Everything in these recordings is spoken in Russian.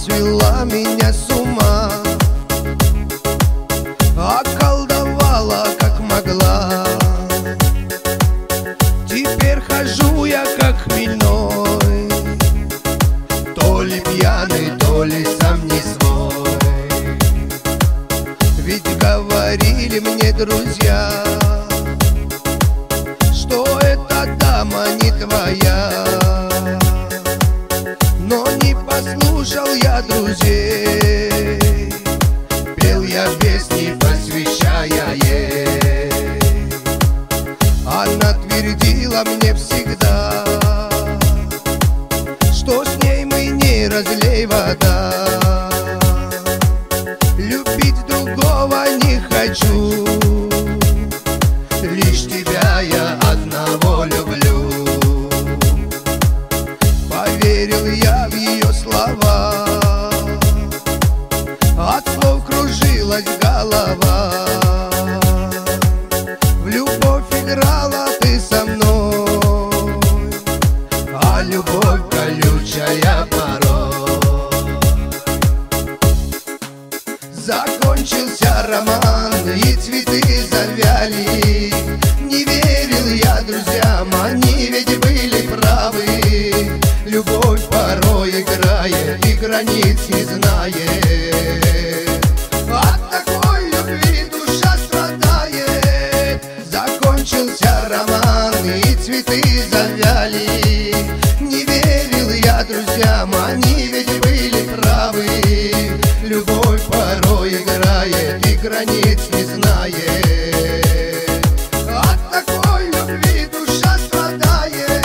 свела меня с ума, околдовала как могла. Теперь хожу я как хмельной, то ли пьяный, то ли сам не свой. Ведь говорили мне друзья, что эта дама не твоя. Но не послушал я друзей, пел я песни, посвящая ей. Она твердила мне всегда, что с ней мы не разлей вода. Любить другого не хочу, лишь тебя я одного люблю. Поверил я в ее слова, от слов кружилась голова. В любовь играла ты со мной, а любовь колючая порой. Закончился роман, и цветы завяли. Не верил я друзьям, они ведь были правы. Любовь порой играет и границ не знает. От такой любви душа страдает. Закончился роман, и цветы завяли. Не верил я друзьям, они ведь были правы. Любовь порой играет и границ не знает. От такой любви душа страдает.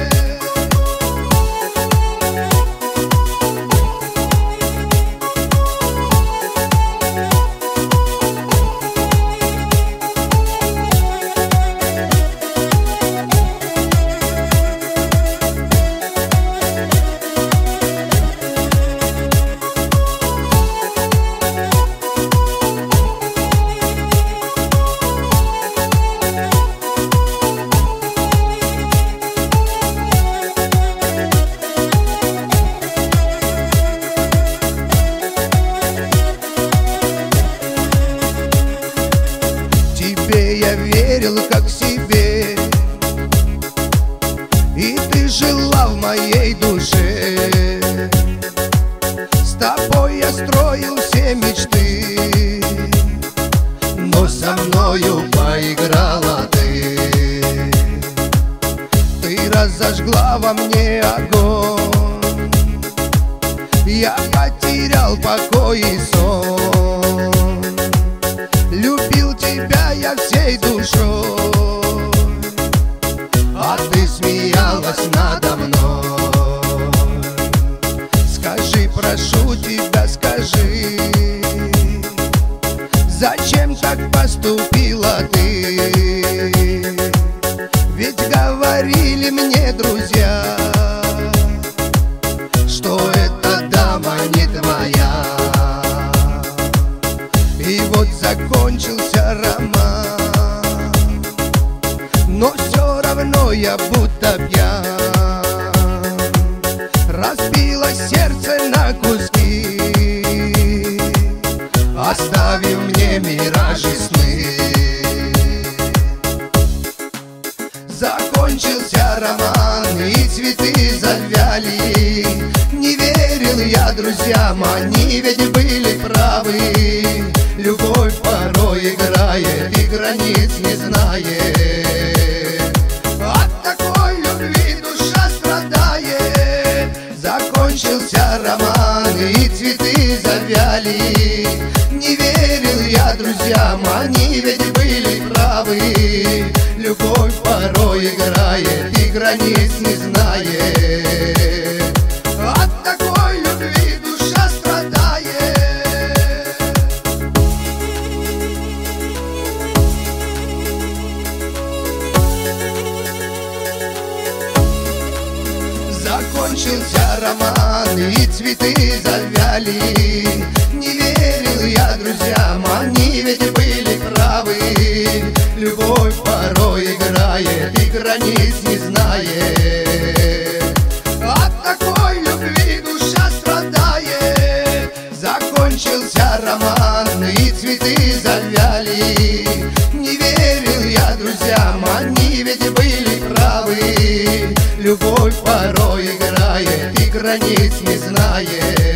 Я верил как себе, и ты жила в моей душе. С тобой я строил все мечты, но со мною поиграла ты. Ты разожгла во мне огонь, я потерял покой и сон. Любил тебя я всей душой, а ты смеялась надо мной. Скажи, прошу тебя, скажи, зачем так поступила ты? Ведь говорили мне друзья, что эта дама не твоя. И вот закончился роман, но все равно я будто пьян. Разбилось сердце на куски, оставив мне миражи сны. Закончился роман, и цветы завяли. Не верил я друзьям, они ведь были правы. Любовь порой играет и границ не знает. От такой любви душа страдает. Закончился роман, и цветы завяли. Не верил я друзьям, они ведь были правы. Любовь порой играет и границ не знает. От такой любви душа страдает. Закончился роман, и цветы завяли. Не верил я друзьям, они ведь были правы. Любовь порой играет и границ не знает. От такой любви душа страдает. границ не знает.